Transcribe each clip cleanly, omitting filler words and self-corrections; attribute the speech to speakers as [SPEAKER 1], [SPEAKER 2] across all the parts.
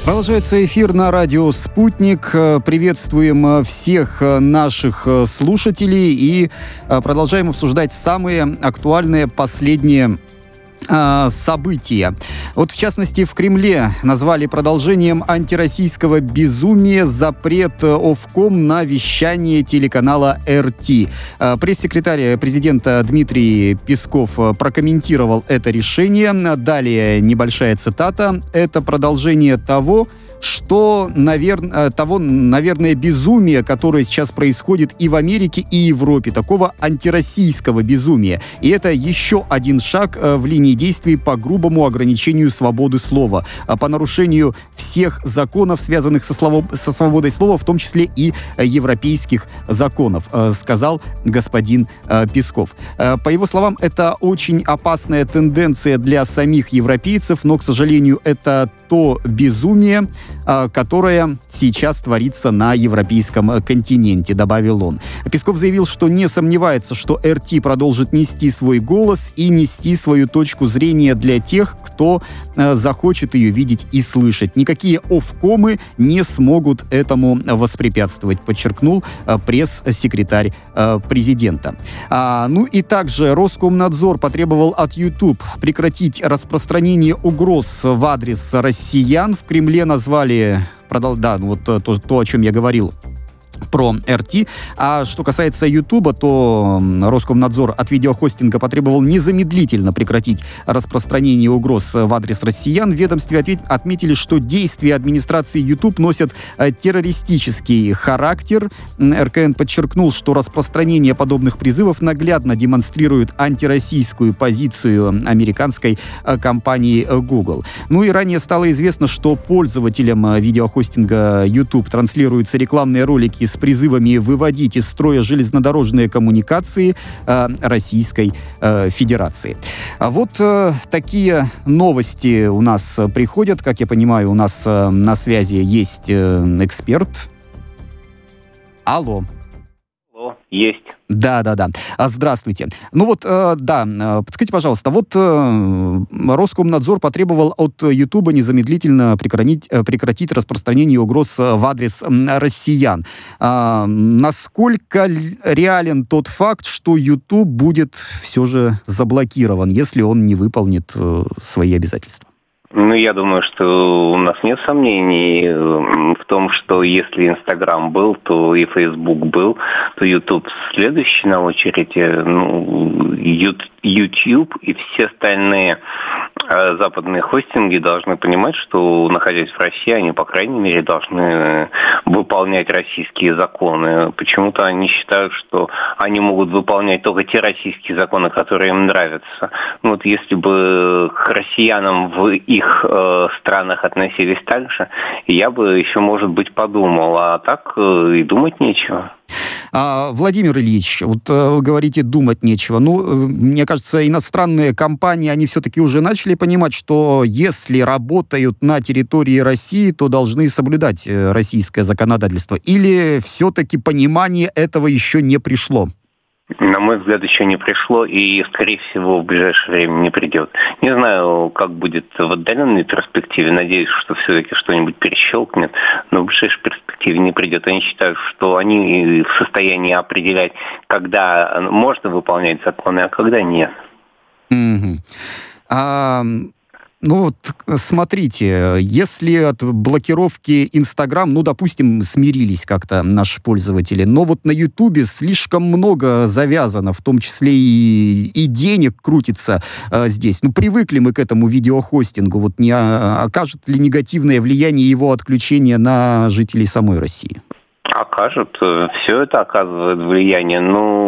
[SPEAKER 1] Продолжается эфир на радио «Спутник». Приветствуем всех наших слушателей и продолжаем обсуждать самые актуальные последние события. Вот, в частности, в Кремле назвали продолжением антироссийского безумия запрет Овком на вещание телеканала РТ. Пресс-секретарь президента Дмитрий Песков прокомментировал это решение. Далее небольшая цитата. Это продолжение того, наверное, безумия, которое сейчас происходит и в Америке, и Европе, такого антироссийского безумия. И это еще один шаг в линии действий по грубому ограничению свободы слова, по нарушению всех законов, связанных со свободой слова, в том числе и европейских законов, сказал господин Песков. По его словам, это очень опасная тенденция для самих европейцев, но, к сожалению, это то безумие, которое сейчас творится на европейском континенте, добавил он. Песков заявил, что не сомневается, что РТ продолжит нести свой голос и нести свою точку зрения для тех, кто захочет ее видеть и слышать. Никакие Овкомы не смогут этому воспрепятствовать, подчеркнул пресс-секретарь президента. Ну и также Роскомнадзор потребовал от YouTube прекратить распространение угроз в адрес россиян. В Кремле назвали то, о чем я говорил про РТ. А что касается Ютуба, то Роскомнадзор от видеохостинга потребовал незамедлительно прекратить распространение угроз в адрес россиян. В ведомстве отметили, что действия администрации YouTube носят террористический характер. РКН подчеркнул, что распространение подобных призывов наглядно демонстрирует антироссийскую позицию американской компании Google. Ну и ранее стало известно, что пользователям видеохостинга YouTube транслируются рекламные ролики с призывами выводить из строя железнодорожные коммуникации Российской Федерации. А вот такие новости у нас приходят. Как я понимаю, у нас на связи есть эксперт. Алло.
[SPEAKER 2] Есть.
[SPEAKER 1] Да. Здравствуйте. Подскажите, пожалуйста, Роскомнадзор потребовал от Ютуба незамедлительно прекратить распространение угроз в адрес россиян. Насколько реален тот факт, что Ютуб будет все же заблокирован, если он не выполнит свои обязательства?
[SPEAKER 2] Я думаю, что у нас нет сомнений в том, что если Инстаграм был, то и Фейсбук был, то Ютуб следующий на очереди. YouTube и все остальные западные хостинги должны понимать, что, находясь в России, они, по крайней мере, должны выполнять российские законы. Почему-то они считают, что они могут выполнять только те российские законы, которые им нравятся. Если бы к россиянам в их странах относились так же, я бы еще, может быть, подумал, а так и думать нечего.
[SPEAKER 1] Владимир Ильич, вы говорите, думать нечего. Мне кажется, иностранные компании, они все-таки уже начали понимать, что если работают на территории России, то должны соблюдать российское законодательство. Или все-таки понимание этого еще не пришло?
[SPEAKER 2] На мой взгляд, еще не пришло и, скорее всего, в ближайшее время не придет. Не знаю, как будет в отдаленной перспективе. Надеюсь, что все-таки что-нибудь перещелкнет, но в ближайшей перспективе не придет. Они считают, что они в состоянии определять, когда можно выполнять законы, а когда нет.
[SPEAKER 1] Смотрите, если от блокировки Инстаграм, допустим, смирились как-то наши пользователи, но на Ютубе слишком много завязано, в том числе и денег крутится здесь. Привыкли мы к этому видеохостингу. Не окажет ли негативное влияние его отключения на жителей самой России?
[SPEAKER 2] Окажет. Все это оказывает влияние.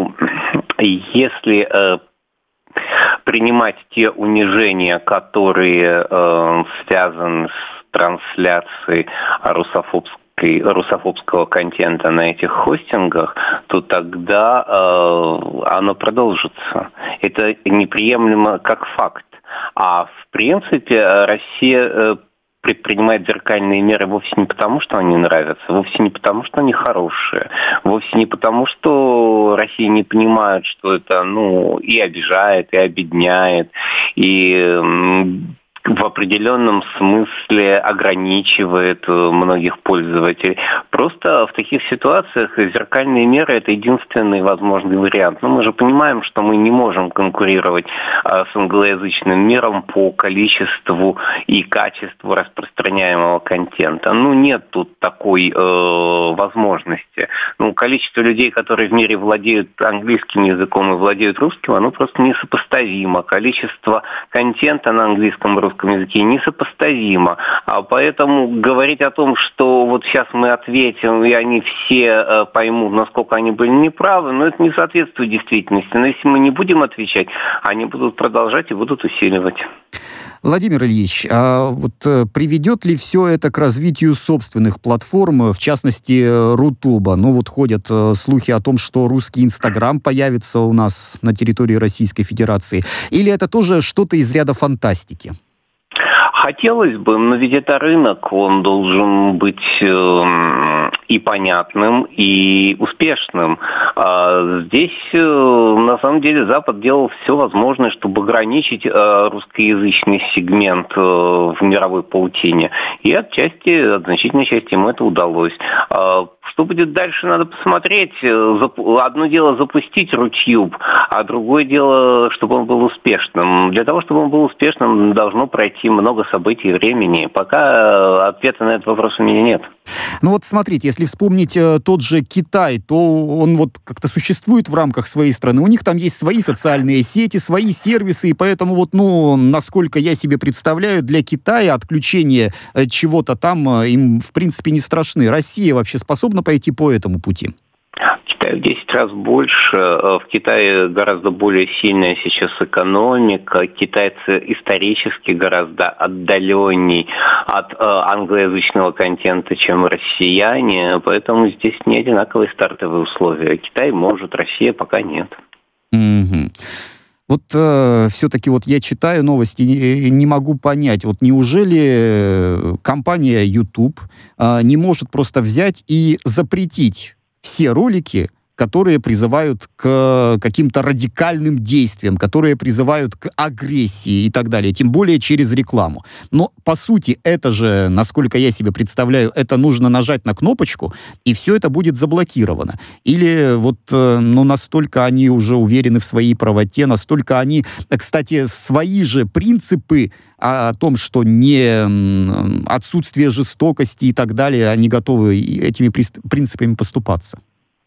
[SPEAKER 2] Если принимать те унижения, которые связаны с трансляцией русофобского контента на этих хостингах, то тогда оно продолжится. Это неприемлемо как факт. А в принципе Россия предпринимает зеркальные меры вовсе не потому, что они нравятся, вовсе не потому, что они хорошие, вовсе не потому, что Россия не понимает, что это, и обижает, и обедняет, и в определенном смысле ограничивает многих пользователей. Просто в таких ситуациях зеркальные меры – это единственный возможный вариант. Но мы же понимаем, что мы не можем конкурировать с англоязычным миром по количеству и качеству распространяемого контента. Нет тут такой возможности. Количество людей, которые в мире владеют английским языком и владеют русским, оно просто несопоставимо. Количество контента на английском и русском языке несопоставимо. А поэтому говорить о том, что вот сейчас мы ответим, и они все поймут, насколько они были неправы, это не соответствует действительности. Но если мы не будем отвечать, они будут продолжать и будут усиливать.
[SPEAKER 1] Владимир Ильич, а приведет ли все это к развитию собственных платформ, в частности, Рутуба? Ходят слухи о том, что русский Инстаграм появится у нас на территории Российской Федерации. Или это тоже что-то из ряда фантастики?
[SPEAKER 2] Хотелось бы, но ведь это рынок, он должен быть и понятным, и успешным. Здесь, на самом деле, Запад делал все возможное, чтобы ограничить русскоязычный сегмент в мировой паутине. И от значительной части ему это удалось. Что будет дальше, надо посмотреть. Одно дело запустить Рутюб, а другое дело, чтобы он был успешным. Для того, чтобы он был успешным, должно пройти много событий и времени. Пока ответа на этот вопрос у меня нет.
[SPEAKER 1] Смотрите, если вспомнить тот же Китай, то он как-то существует в рамках своей страны. У них там есть свои социальные сети, свои сервисы, и поэтому насколько я себе представляю, для Китая отключение чего-то там им, в принципе, не страшны. Россия вообще способна пойти по этому пути?
[SPEAKER 2] Китай в 10 раз больше. В Китае гораздо более сильная сейчас экономика. Китайцы исторически гораздо отдаленней от англоязычного контента, чем россияне. Поэтому здесь не одинаковые стартовые условия. Китай может, Россия пока нет.
[SPEAKER 1] Все-таки я читаю новости и не могу понять, неужели компания YouTube не может просто взять и запретить все ролики, которые призывают к каким-то радикальным действиям, которые призывают к агрессии и так далее, тем более через рекламу. Но, по сути, это же, насколько я себе представляю, это нужно нажать на кнопочку, и все это будет заблокировано. Или настолько они уже уверены в своей правоте, настолько они, кстати, свои же принципы о том, что не отсутствие жестокости и так далее, они готовы этими принципами поступаться.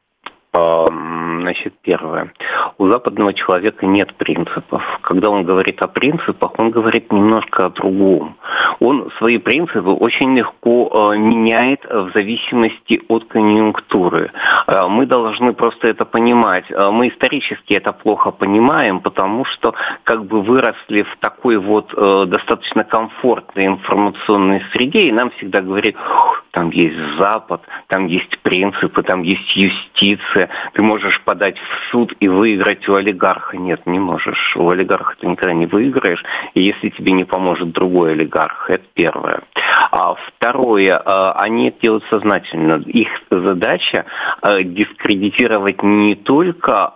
[SPEAKER 2] Первое. У западного человека нет принципов. Когда он говорит о принципах, он говорит немножко о другом. Он свои принципы очень легко меняет в зависимости от конъюнктуры. Мы должны просто это понимать. Мы исторически это плохо понимаем, потому что выросли в такой достаточно комфортной информационной среде, и нам всегда говорят, там есть Запад, там есть принципы, там есть юстиция, ты можешь подать в суд и выиграть у олигарха. Нет, не можешь. У олигарха ты никогда не выиграешь, и если тебе не поможет другой олигарх. Это первое. А второе, они это делают сознательно. Их задача дискредитировать не только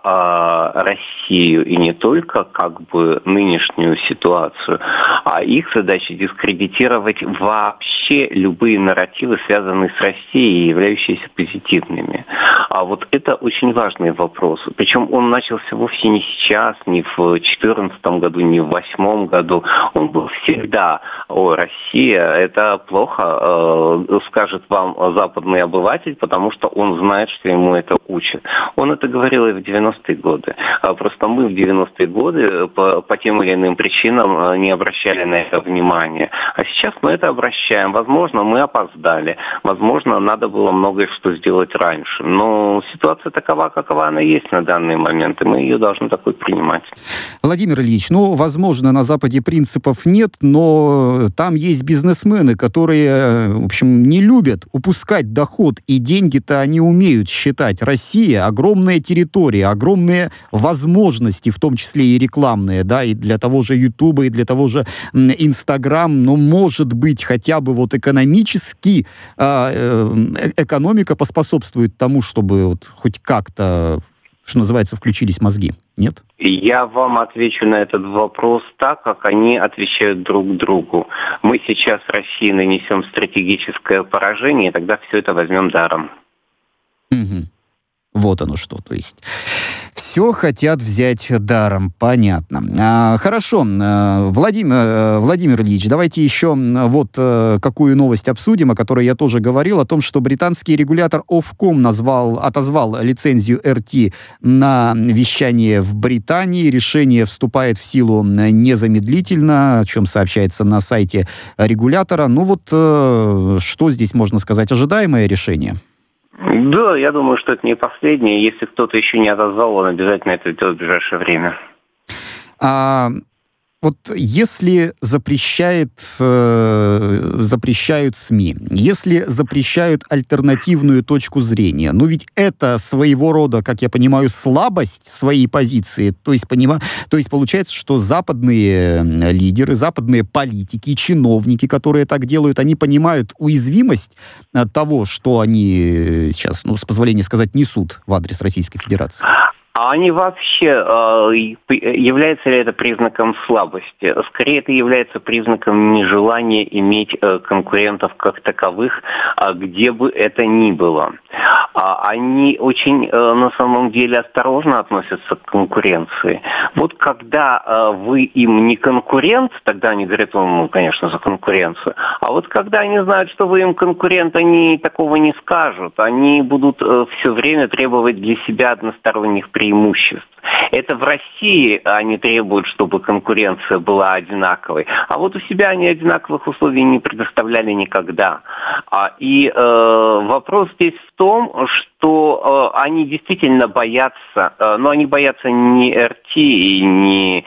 [SPEAKER 2] Россию и не только нынешнюю ситуацию, а их задача дискредитировать вообще любые нарративы, связанные с Россией, являющиеся позитивными. А это очень важный вопрос. Причем он начался вовсе не сейчас, не в 2014 году, не в 2008 году. Он был всегда. Россия, это плохо, скажет вам западный обыватель, потому что он знает, что ему это учат. Он это говорил и в 90-е годы. Просто мы в 90-е годы по тем или иным причинам не обращали на это внимания. А сейчас мы это обращаем. Возможно, мы опоздали. Возможно, надо было многое что сделать раньше. Но ситуация такова, какова она есть на данный момент, и мы ее должны такой принимать.
[SPEAKER 1] Владимир Ильич, возможно, на Западе принципов нет, но там есть бизнесмены, которые, в общем, не любят упускать доход, и деньги-то они умеют считать. Россия — огромная территория, огромные возможности, в том числе и рекламные, и для того же Ютуба, и для того же Инстаграм, но, может быть, хотя бы экономически экономика поспособствует тому, чтобы хоть как-то что называется, включились мозги, нет?
[SPEAKER 2] Я вам отвечу на этот вопрос так, как они отвечают друг другу. Мы сейчас в России нанесем стратегическое поражение, и тогда все это возьмем даром.
[SPEAKER 1] Угу. Вот оно что, то есть... Все хотят взять даром, понятно. Хорошо, Владимир Ильич, давайте еще вот какую новость обсудим, о которой я тоже говорил, о том, что британский регулятор Ofcom отозвал лицензию RT на вещание в Британии. Решение вступает в силу незамедлительно, о чем сообщается на сайте регулятора. Ну вот, что здесь можно сказать? Ожидаемое решение?
[SPEAKER 2] Да, я думаю, что это не последнее. Если кто-то еще не отозвал, он обязательно это сделает в ближайшее время.
[SPEAKER 1] Вот если запрещают СМИ, если запрещают альтернативную точку зрения, ну ведь это своего рода, как я понимаю, слабость своей позиции. То есть получается, что западные лидеры, западные политики, чиновники, которые так делают, они понимают уязвимость того, что они сейчас, с позволения сказать, несут в адрес Российской Федерации.
[SPEAKER 2] А они вообще, является ли это признаком слабости? Скорее, это является признаком нежелания иметь конкурентов как таковых, где бы это ни было. Они очень, на самом деле, осторожно относятся к конкуренции. Вот когда вы им не конкурент, тогда они говорят вам, конечно, за конкуренцию. А вот когда они знают, что вы им конкурент, они такого не скажут. Они будут все время требовать для себя односторонних преимуществ. Это в России они требуют, чтобы конкуренция была одинаковой. А вот у себя они одинаковых условий не предоставляли никогда. И вопрос здесь в том, что они действительно боятся, но они боятся не РТ и не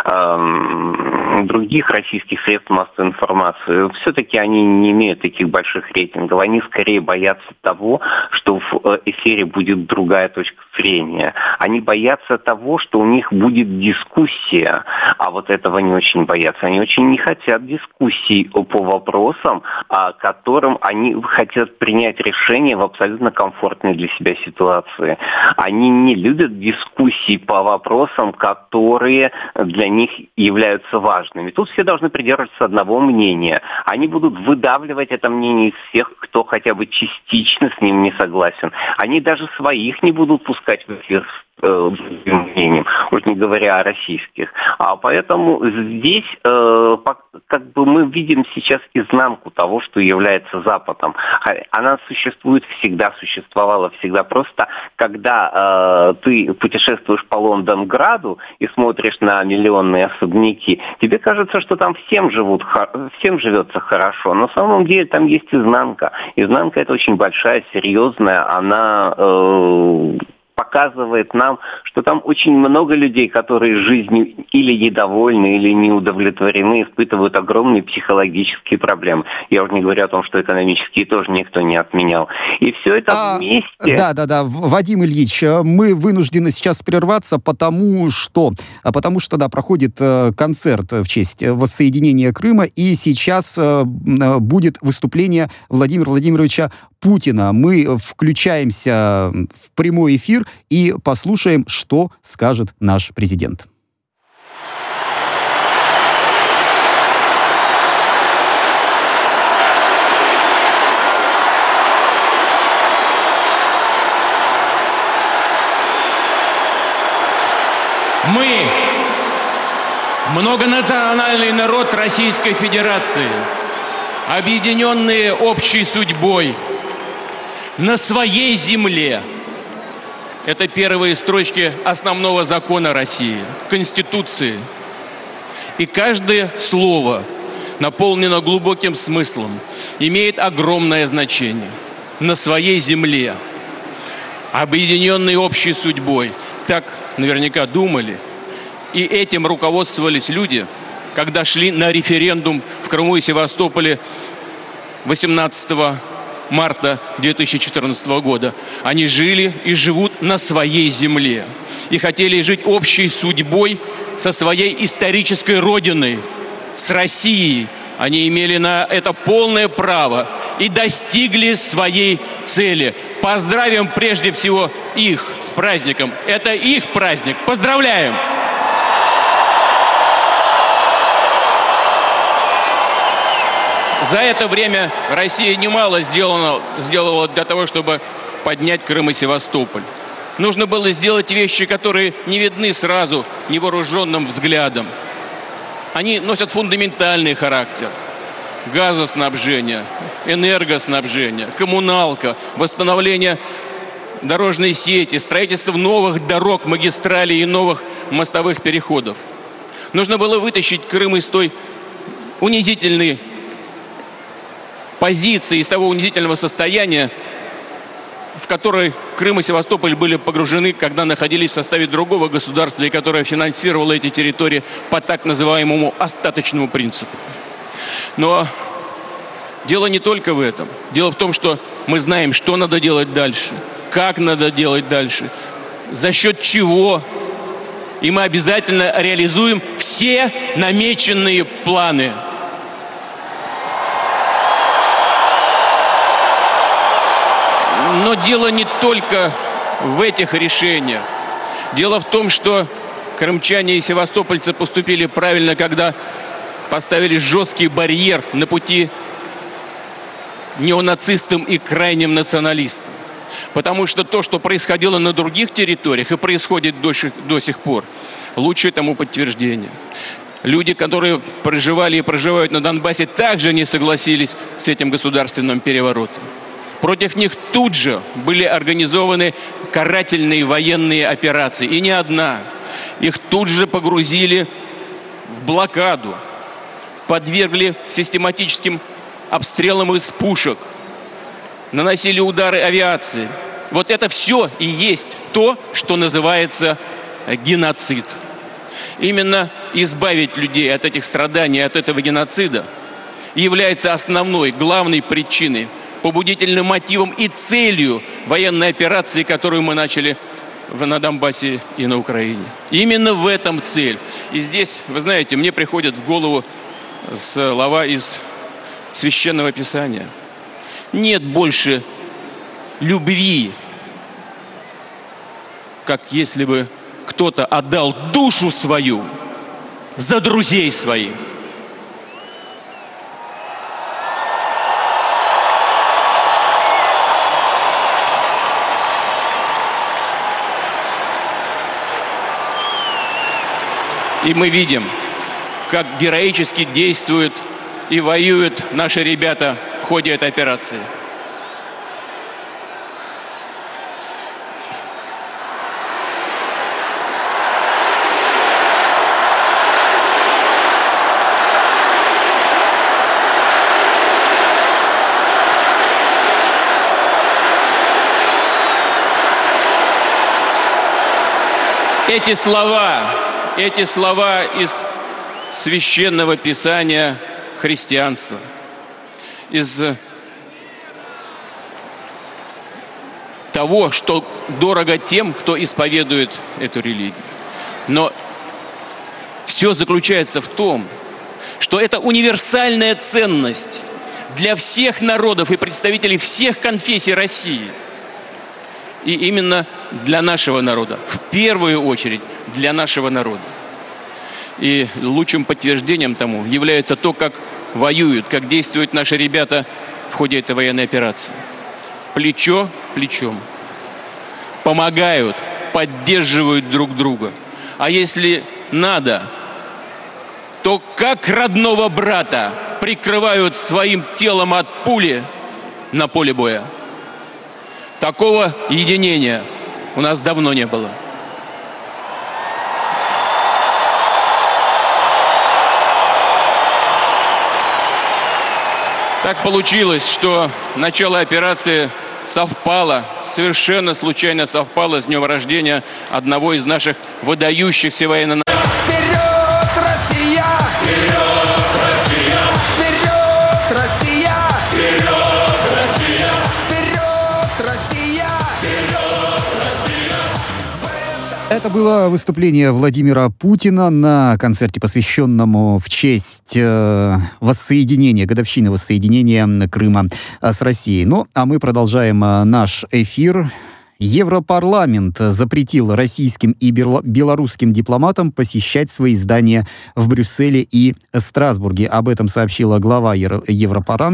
[SPEAKER 2] других российских средств массовой информации. Все-таки они не имеют таких больших рейтингов. Они скорее боятся того, что в эфире будет другая точка зрения. Они боятся того, что у них будет дискуссия, а вот этого не очень боятся. Они очень не хотят дискуссий по вопросам, которым они хотят принять решение в абсолютно комфортной для себя ситуации. Они не любят дискуссий по вопросам, которые для них являются важными. Тут все должны придерживаться одного мнения. Они будут выдавливать это мнение из всех, кто хотя бы частично с ним не согласен. Они даже своих не будут пускать в эфир мнением, уж не говоря о российских. Поэтому здесь как бы мы видим сейчас изнанку того, что является Западом. Она существует всегда, существовала всегда. Просто когда ты путешествуешь по Лондонграду и смотришь на миллионные особняки, тебе кажется, что там всем живется хорошо. Но на самом деле там есть изнанка. Изнанка это очень большая, серьезная. Она показывает нам, что там очень много людей, которые жизнью или недовольны, или не удовлетворены, испытывают огромные психологические проблемы. Я уже не говорю о том, что экономические тоже никто не отменял. И все это вместе...
[SPEAKER 1] Да, Вадим Ильич, мы вынуждены сейчас прерваться, потому что проходит концерт в честь воссоединения Крыма, и сейчас будет выступление Владимира Владимировича Путина. Мы включаемся в прямой эфир и послушаем, что скажет наш президент.
[SPEAKER 3] Мы, многонациональный народ Российской Федерации, объединенные общей судьбой, на своей земле. Это первые строчки основного закона России, Конституции. И каждое слово наполнено глубоким смыслом, имеет огромное значение. На своей земле, объединенные общей судьбой. Так наверняка думали. И этим руководствовались люди, когда шли на референдум в Крыму и Севастополе 18 марта 2014 года. Они жили и живут на своей земле. И хотели жить общей судьбой со своей исторической родиной, с Россией. Они имели на это полное право и достигли своей цели. Поздравим прежде всего их с праздником. Это их праздник. Поздравляем! За это время Россия немало сделала для того, чтобы поднять Крым и Севастополь. Нужно было сделать вещи, которые не видны сразу невооруженным взглядом. Они носят фундаментальный характер. Газоснабжение, энергоснабжение, коммуналка, восстановление дорожной сети, строительство новых дорог, магистралей и новых мостовых переходов. Нужно было вытащить Крым из той унизительной позиции, из того унизительного состояния, в которой Крым и Севастополь были погружены, когда находились в составе другого государства, и которое финансировало эти территории по так называемому остаточному принципу. Но дело не только в этом. Дело в том, что мы знаем, что надо делать дальше, как надо делать дальше, за счет чего. И мы обязательно реализуем все намеченные планы. Но дело не только в этих решениях. Дело в том, что крымчане и севастопольцы поступили правильно, когда поставили жесткий барьер на пути неонацистам и крайним националистам. Потому что то, что происходило на других территориях и происходит до сих пор, лучшее тому подтверждение. Люди, которые проживали и проживают на Донбассе, также не согласились с этим государственным переворотом. Против них тут же были организованы карательные военные операции. И не одна. Их тут же погрузили в блокаду, подвергли систематическим обстрелам из пушек, наносили удары авиации. Вот это все и есть то, что называется геноцид. Именно избавить людей от этих страданий, от этого геноцида является основной, главной причиной, побудительным мотивом и целью военной операции, которую мы начали на Донбассе и на Украине. Именно в этом цель. И здесь, вы знаете, мне приходят в голову слова из Священного Писания. Нет больше любви, как если бы кто-то отдал душу свою за друзей своих. И мы видим, как героически действуют и воюют наши ребята в ходе этой операции. Эти слова из Священного Писания христианства, из того, что дорого тем, кто исповедует эту религию. Но все заключается в том, что это универсальная ценность для всех народов и представителей всех конфессий России. И именно для нашего народа, в первую очередь для нашего народа. И лучшим подтверждением тому является то, как воюют, как действуют наши ребята в ходе этой военной операции. Плечо плечом. Помогают, поддерживают друг друга. А если надо, то как родного брата прикрывают своим телом от пули на поле боя. Такого единения у нас давно не было. Так получилось, что начало операции совершенно случайно совпало с днем рождения одного из наших выдающихся военно-.
[SPEAKER 4] Вперед, Россия! Вперед, Россия! Вперед, Россия! Вперед, Россия! Вперед, Россия! Вперед, Россия!
[SPEAKER 1] Это было выступление Владимира Путина на концерте, посвященному в честь годовщины воссоединения Крыма с Россией. Ну, а мы продолжаем наш эфир. Европарламент запретил российским и белорусским дипломатам посещать свои здания в Брюсселе и Страсбурге. Об этом сообщила глава Европарламента